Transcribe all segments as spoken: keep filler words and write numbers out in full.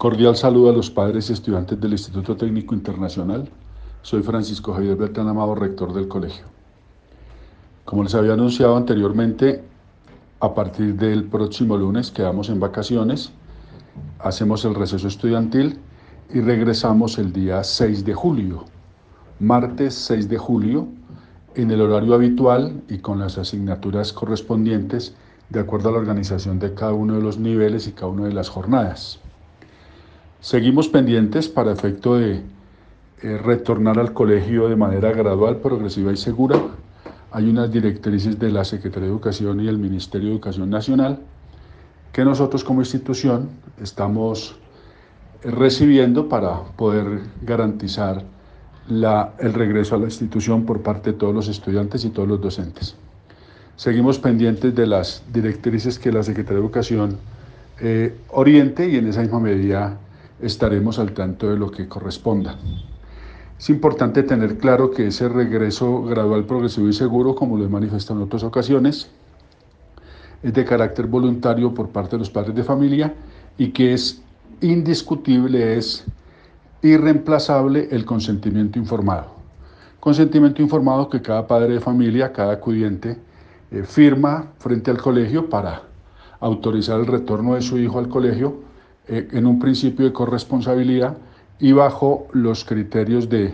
Cordial saludo a los padres y estudiantes del Instituto Técnico Internacional. Soy Francisco Javier Beltrán Amado, rector del colegio. Como les había anunciado anteriormente, a partir del próximo lunes quedamos en vacaciones, hacemos el receso estudiantil y regresamos el día seis de julio, martes seis de julio, en el horario habitual y con las asignaturas correspondientes de acuerdo a la organización de cada uno de los niveles y cada una de las jornadas. Seguimos pendientes para efecto de eh, retornar al colegio de manera gradual, progresiva y segura. Hay unas directrices de la Secretaría de Educación y el Ministerio de Educación Nacional que nosotros como institución estamos recibiendo para poder garantizar la, el regreso a la institución por parte de todos los estudiantes y todos los docentes. Seguimos pendientes de las directrices que la Secretaría de Educación eh, oriente y en esa misma medida estaremos al tanto de lo que corresponda. Es importante tener claro que ese regreso gradual, progresivo y seguro, como lo he manifestado en otras ocasiones, es de carácter voluntario por parte de los padres de familia y que es indiscutible, es irreemplazable el consentimiento informado. Consentimiento informado que cada padre de familia, cada acudiente, eh, firma frente al colegio para autorizar el retorno de su hijo al colegio eh, en un principio de corresponsabilidad y bajo los criterios de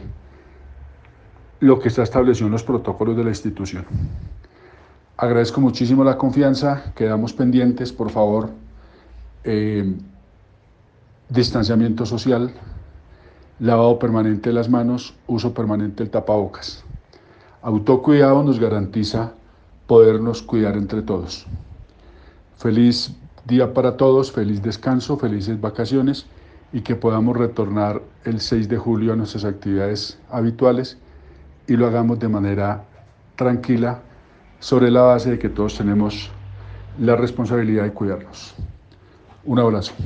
lo que está establecido en los protocolos de la institución. Agradezco muchísimo la confianza, quedamos pendientes, por favor, eh, distanciamiento social, lavado permanente de las manos, uso permanente del tapabocas. Autocuidado nos garantiza podernos cuidar entre todos. Feliz día para todos, feliz descanso, felices vacaciones y que podamos retornar el seis de julio a nuestras actividades habituales y lo hagamos de manera tranquila sobre la base de que todos tenemos la responsabilidad de cuidarnos. Un abrazo.